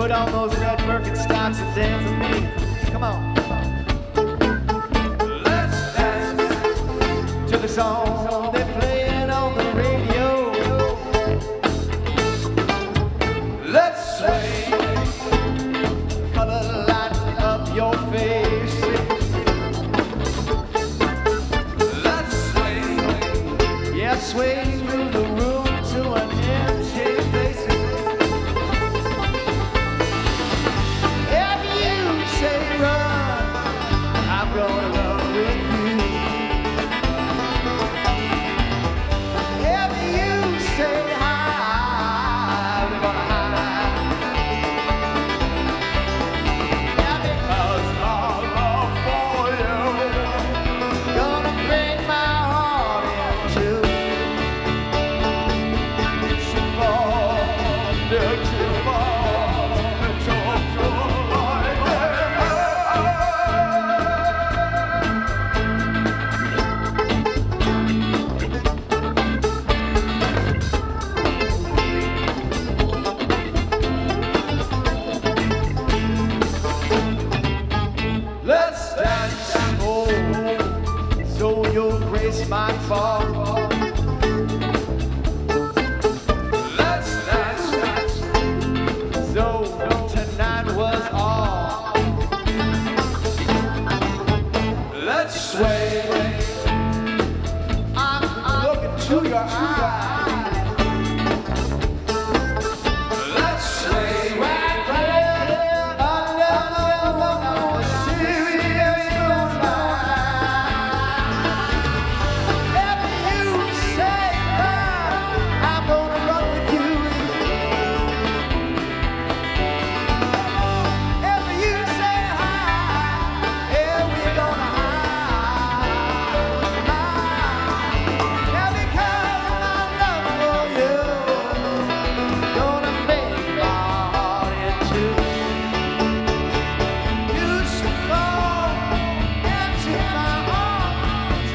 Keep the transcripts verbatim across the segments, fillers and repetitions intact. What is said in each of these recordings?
Put on those red Birkenstocks and dance with me. Come on. Let's dance to the song they're playing on the radio. Let's sway, color lighting up your face. Let's sway, yeah, sway through the room to an empty place. If you say run, I'm gonna run with you. If you say high, we're gonna high. Yeah, because my love for you gonna break my heart in two. You should fall into my arms and talk like that. Let's dance, oh, so your grace might fall. Let's dance, dance, so tonight was all. Let's sway, I'm, I'm looking to your eyes. Let's sway right there under the serious moonlight. If you say run, I'm gonna run with you. If you say high, yeah, we're gonna high. Yeah, because my love for you gonna make my heart in two. You should fall into my arms.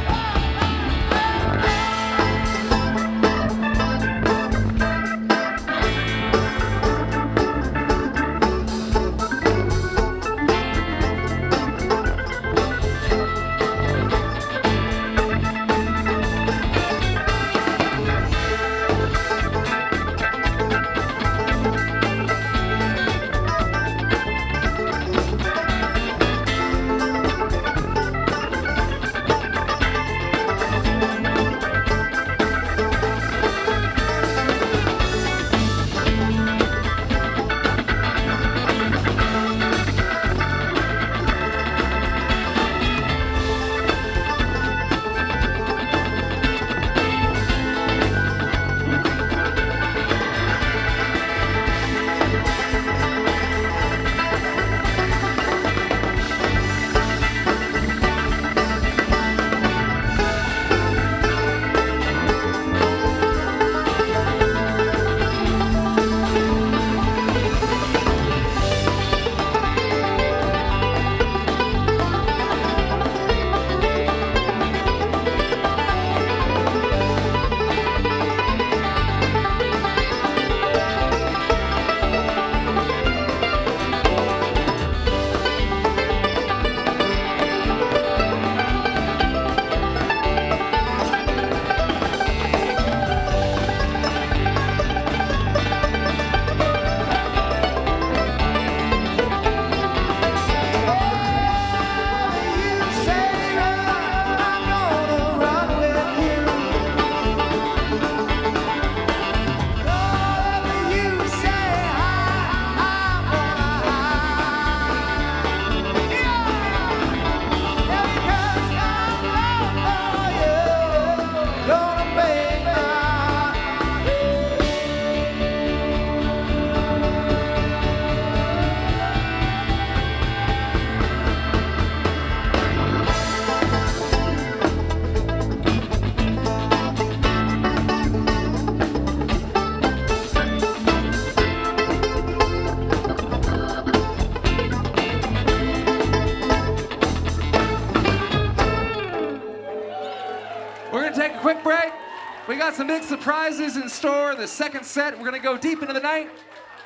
quick break. We got some big surprises in store. The second set, we're going to go deep into the night.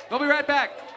We'll be right back.